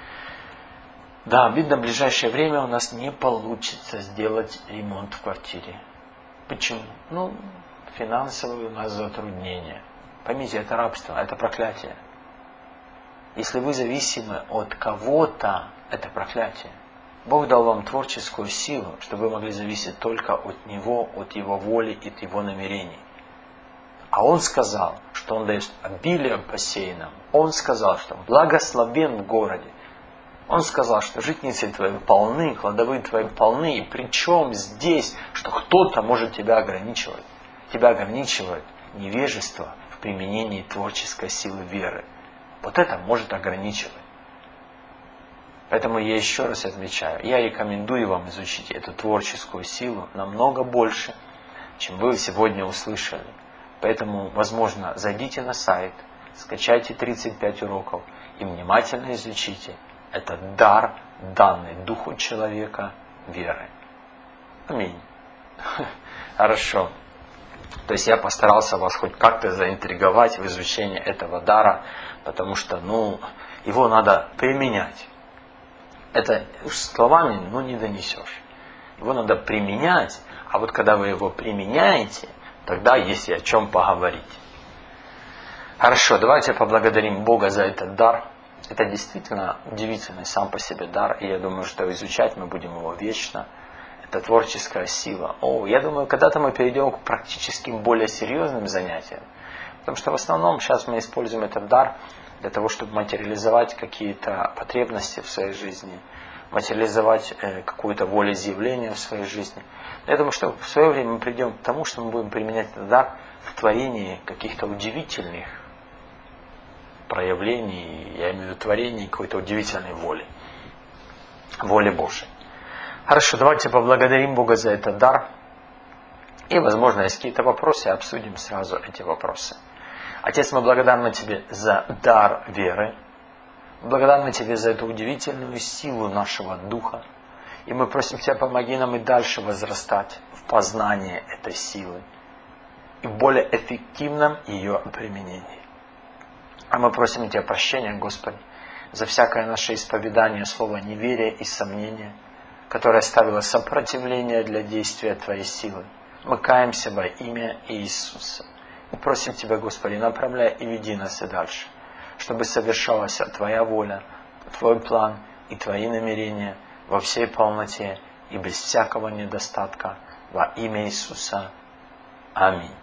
да, видно, в ближайшее время у нас не получится сделать ремонт в квартире. Почему? Ну, финансовые у нас затруднения. Поймите, это рабство, это проклятие. Если вы зависимы от кого-то, это проклятие. Бог дал вам творческую силу, чтобы вы могли зависеть только от Него, от Его воли и от Его намерений. А Он сказал, что Он дает обилие посеянным. Он сказал, что благословен в городе. Он сказал, что житницы твои полны, кладовые твои полны. И причем здесь, что кто-то может тебя ограничивать. Тебя ограничивает невежество в применении творческой силы веры. Вот это может ограничивать. Поэтому я еще раз отвечаю. Я рекомендую вам изучить эту творческую силу намного больше, чем вы сегодня услышали. Поэтому, возможно, зайдите на сайт, скачайте тридцать пять уроков и внимательно изучите. Это дар, данный духу человека веры. Аминь. Хорошо. То есть я постарался вас хоть как-то заинтриговать в изучении этого дара, потому что, ну, его надо применять. Это словами, ну, не донесешь. Его надо применять, а вот когда вы его применяете, тогда есть и о чем поговорить. Хорошо, давайте поблагодарим Бога за этот дар. Это действительно удивительный сам по себе дар, и я думаю, что изучать мы будем его вечно. Это творческая сила. О, я думаю, когда-то мы перейдем к практическим, более серьезным занятиям. Потому что в основном сейчас мы используем этот дар для того, чтобы материализовать какие-то потребности в своей жизни, материализовать э, какую-то волеизъявление в своей жизни. Я думаю, что в свое время мы придем к тому, что мы будем применять этот дар в творении каких-то удивительных проявлений, я имею в виду творение какой-то удивительной воли, воли Божией. Хорошо, давайте поблагодарим Бога за этот дар. И, возможно, есть какие-то вопросы, обсудим сразу эти вопросы. Отец, мы благодарны Тебе за дар веры. Благодарны Тебе за эту удивительную силу нашего духа. И мы просим Тебя, помоги нам и дальше возрастать в познании этой силы и в более эффективном ее применении. А мы просим Тебя прощения, Господи, за всякое наше исповедание слова неверия и сомнения, которое ставило сопротивление для действия Твоей силы. Мы каемся во имя Иисуса. Мы просим Тебя, Господи, направляй и веди нас и дальше, чтобы совершалась Твоя воля, Твой план и Твои намерения во всей полноте и без всякого недостатка во имя Иисуса. Аминь.